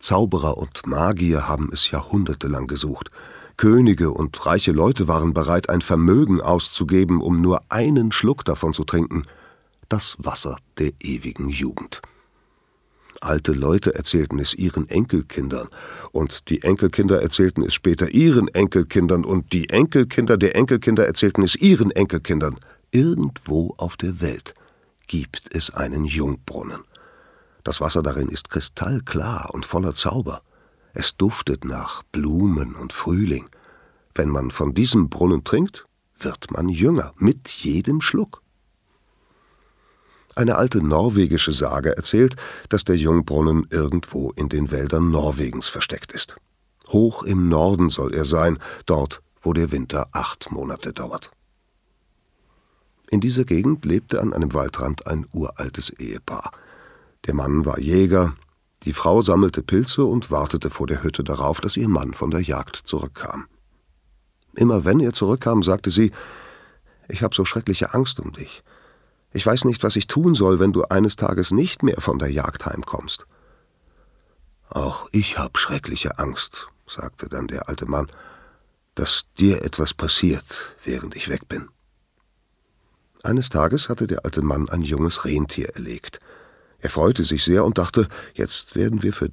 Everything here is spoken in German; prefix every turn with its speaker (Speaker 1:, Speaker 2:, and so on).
Speaker 1: Zauberer und Magier haben es jahrhundertelang gesucht. Könige und reiche Leute waren bereit, ein Vermögen auszugeben, um nur einen Schluck davon zu trinken. Das Wasser der ewigen Jugend. Alte Leute erzählten es ihren Enkelkindern, und die Enkelkinder erzählten es später ihren Enkelkindern, und die Enkelkinder der Enkelkinder erzählten es ihren Enkelkindern. Irgendwo auf der Welt gibt es einen Jungbrunnen. Das Wasser darin ist kristallklar und voller Zauber. Es duftet nach Blumen und Frühling. Wenn man von diesem Brunnen trinkt, wird man jünger, mit jedem Schluck. Eine alte norwegische Sage erzählt, dass der Jungbrunnen irgendwo in den Wäldern Norwegens versteckt ist. Hoch im Norden soll er sein, dort, wo der Winter 8 Monate dauert. In dieser Gegend lebte an einem Waldrand ein uraltes Ehepaar. Der Mann war Jäger, die Frau sammelte Pilze und wartete vor der Hütte darauf, dass ihr Mann von der Jagd zurückkam. Immer wenn er zurückkam, sagte sie: »Ich habe so schreckliche Angst um dich. Ich weiß nicht, was ich tun soll, wenn du eines Tages nicht mehr von der Jagd heimkommst.« »Auch ich habe schreckliche Angst«, sagte dann der alte Mann, »dass dir etwas passiert, während ich weg bin.« Eines Tages hatte der alte Mann ein junges Rentier erlegt. Er freute sich sehr und dachte: »Jetzt werden wir für